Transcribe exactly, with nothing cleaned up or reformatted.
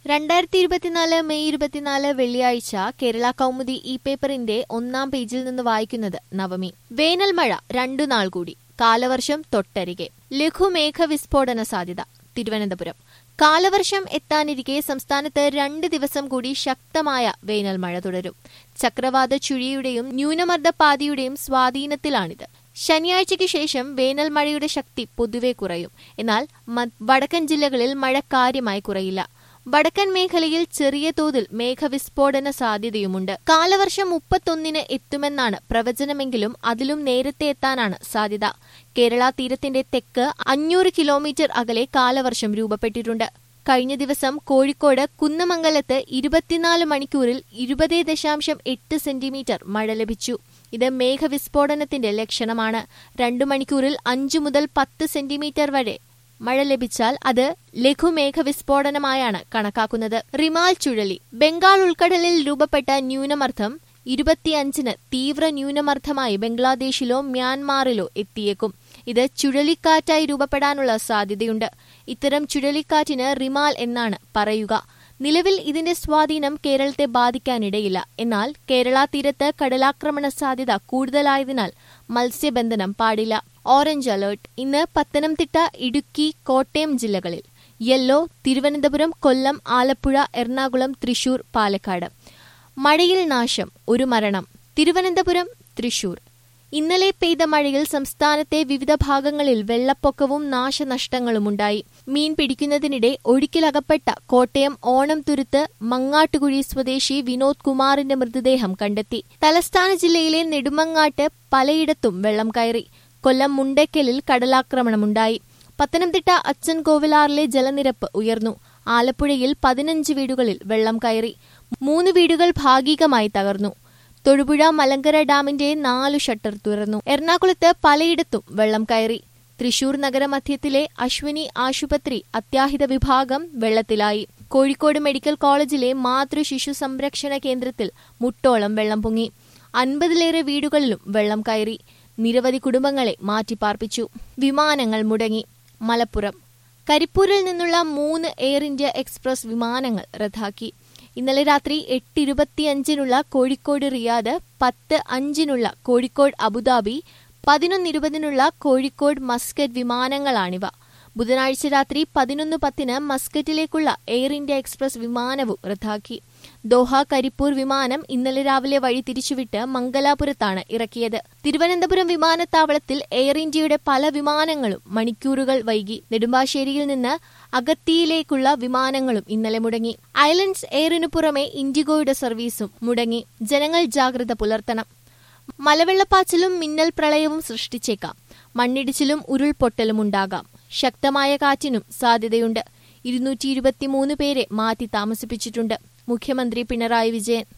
രണ്ടായിരത്തി ഇരുപത്തിനാല് മെയ് ഇരുപത്തിനാല് വെള്ളിയാഴ്ച കേരള കൗമുദി ഇ പേപ്പറിന്റെ ഒന്നാം പേജിൽ നിന്ന് വായിക്കുന്നത് നവമി. വേനൽ മഴ രണ്ടു നാൾ കൂടി, കാലവർഷം തൊട്ടരികെ, ലഘുമേഘ വിസ്ഫോടന സാധ്യത. തിരുവനന്തപുരം. കാലവർഷം എത്താനിരിക്കെ സംസ്ഥാനത്ത് രണ്ട് ദിവസം കൂടി ശക്തമായ വേനൽ മഴ തുടരും. ചക്രവാത ചുഴിയുടെയും ന്യൂനമർദ്ദപാതിയുടെയും സ്വാധീനത്തിലാണിത്. ശനിയാഴ്ചയ്ക്ക് ശേഷം വേനൽ മഴയുടെ ശക്തി പൊതുവെ കുറയും. എന്നാൽ വടക്കൻ ജില്ലകളിൽ മഴ കാര്യമായി കുറയില്ല. വടക്കൻ മേഖലയിൽ ചെറിയ തോതിൽ മേഘവിസ്ഫോടന സാധ്യതയുമുണ്ട്. കാലവർഷം മുപ്പത്തൊന്നിന് എത്തുമെന്നാണ് പ്രവചനമെങ്കിലും അതിലും നേരത്തെ എത്താനാണ് സാധ്യത. കേരള തീരത്തിന്റെ തെക്ക് അഞ്ഞൂറ് കിലോമീറ്റർ അകലെ കാലവർഷം രൂപപ്പെട്ടിട്ടുണ്ട്. കഴിഞ്ഞ ദിവസം കോഴിക്കോട് കുന്നമംഗലത്ത് ഇരുപത്തിനാല് മണിക്കൂറിൽ ഇരുപത് ദശാംശം എട്ട് സെന്റിമീറ്റർ മഴ ലഭിച്ചു. ഇത് മേഘവിസ്ഫോടനത്തിന്റെ ലക്ഷണമാണ്. രണ്ടു മണിക്കൂറിൽ അഞ്ചു മുതൽ പത്ത് സെന്റിമീറ്റർ വരെ മഴ ലഭിച്ചാൽ അത് ലഘുമേഘവിസ്ഫോടനമായാണ് കണക്കാക്കുന്നത്. റിമാൽ ചുഴലി. ബംഗാൾ ഉൾക്കടലിൽ രൂപപ്പെട്ട ന്യൂനമർദ്ദം ഇരുപത്തിയഞ്ചിന് തീവ്ര ന്യൂനമർദ്ദമായി ബംഗ്ലാദേശിലോ മ്യാൻമാറിലോ എത്തിയേക്കും. ഇത് ചുഴലിക്കാറ്റായി രൂപപ്പെടാനുള്ള സാധ്യതയുണ്ട്. ഇത്തരം ചുഴലിക്കാറ്റിന് റിമാൽ എന്നാണ് പറയുക. നിലവിൽ ഇതിന്റെ സ്വാധീനം കേരളത്തെ ബാധിക്കാനിടയില്ല. എന്നാൽ കേരള തീരത്ത് കടലാക്രമണ സാധ്യത കൂടുതലായതിനാൽ മത്സ്യബന്ധനം പാടില്ല. Orange alert. ഇന്ന് പത്തനംതിട്ട, ഇടുക്കി, കോട്ടയം ജില്ലകളിൽ യെല്ലോ. തിരുവനന്തപുരം, കൊല്ലം, ആലപ്പുഴ, എറണാകുളം, തൃശൂർ, പാലക്കാട്. മഴയിൽ നാശം, ഒരു മരണം. തിരുവനന്തപുരം, തൃശൂർ. ഇന്നലെ പെയ്ത മഴയിൽ സംസ്ഥാനത്തെ വിവിധ ഭാഗങ്ങളിൽ വെള്ളപ്പൊക്കവും നാശനഷ്ടങ്ങളുമുണ്ടായി. മീൻ പിടിക്കുന്നതിനിടെ ഒഴുക്കിലകപ്പെട്ട കോട്ടയം ഓണംതുരുത്ത് മങ്ങാട്ടുകുഴി സ്വദേശി വിനോദ് കുമാറിന്റെ മൃതദേഹം കണ്ടെത്തി. തലസ്ഥാന ജില്ലയിലെ നെടുമങ്ങാട്ട് പലയിടത്തും വെള്ളം കയറി. കൊല്ലം മുണ്ടയ്ക്കലിൽ കടലാക്രമണമുണ്ടായി. പത്തനംതിട്ട അച്ചൻകോവിലാറിലെ ജലനിരപ്പ് ഉയർന്നു. ആലപ്പുഴയിൽ പതിനഞ്ച് വീടുകളിൽ വെള്ളം കയറി. മൂന്ന് വീടുകൾ ഭാഗികമായി തകർന്നു. തൊടുപുഴ മലങ്കര ഡാമിന്റെ നാലു ഷട്ടർ തുറന്നു. എറണാകുളത്ത് പലയിടത്തും വെള്ളം കയറി. തൃശൂർ നഗരമധ്യത്തിലെ അശ്വിനി ആശുപത്രി അത്യാഹിത വിഭാഗം വെള്ളത്തിലായി. കോഴിക്കോട് മെഡിക്കൽ കോളേജിലെ മാതൃ ശിശു സംരക്ഷണ കേന്ദ്രത്തിൽ മുട്ടോളം വെള്ളം പൊങ്ങി. അൻപതിലേറെ വീടുകളിലും വെള്ളം കയറി. നിരവധി കുടുംബങ്ങളെ മാറ്റിപ്പാർപ്പിച്ചു. വിമാനങ്ങൾ മുടങ്ങി. മലപ്പുറം. കരിപ്പൂരിൽ നിന്നുള്ള മൂന്ന് എയർ ഇന്ത്യ എക്സ്പ്രസ് വിമാനങ്ങൾ റദ്ദാക്കി. ഇന്നലെ രാത്രി എട്ട് ഇരുപത്തിയഞ്ചിനുള്ള കോഴിക്കോട് റിയാദ്, പത്ത് അഞ്ചിനുള്ള കോഴിക്കോട് അബുദാബി, പതിനൊന്ന് ഇരുപതിനുള്ള കോഴിക്കോട് മസ്കറ്റ് വിമാനങ്ങളാണിവ. ബുധനാഴ്ച രാത്രി പതിനൊന്ന് പത്തിന് മസ്കറ്റിലേക്കുള്ള എയർ ഇന്ത്യ എക്സ്പ്രസ് വിമാനവും റദ്ദാക്കി. ദോഹ കരിപ്പൂർ വിമാനം ഇന്നലെ രാവിലെ വഴി തിരിച്ചുവിട്ട് മംഗലാപുരത്താണ് ഇറക്കിയത്. തിരുവനന്തപുരം വിമാനത്താവളത്തിൽ എയർ ഇന്ത്യയുടെ പല വിമാനങ്ങളും മണിക്കൂറുകൾ വൈകി. നെടുമ്പാശ്ശേരിയിൽ നിന്ന് അഗത്തിയിലേക്കുള്ള വിമാനങ്ങളും ഇന്നലെ മുടങ്ങി. ഐലൻഡ്സ് എയറിനു പുറമെ ഇൻഡിഗോയുടെ സർവീസും മുടങ്ങി. ജനങ്ങൾ ജാഗ്രത പുലർത്തണം. മലവെള്ളപ്പാച്ചിലും മിന്നൽ പ്രളയവും സൃഷ്ടിച്ചേക്കാം. മണ്ണിടിച്ചിലും ഉരുൾപൊട്ടലും ഉണ്ടാകാം. ശക്തമായ കാറ്റിനും സാധ്യതയുണ്ട്. ഇരുന്നൂറ്റി ഇരുപത്തിമൂന്ന് പേരെ മാറ്റി താമസിപ്പിച്ചിട്ടുണ്ട്. മുഖ്യമന്ത്രി പിണറായി വിജയൻ.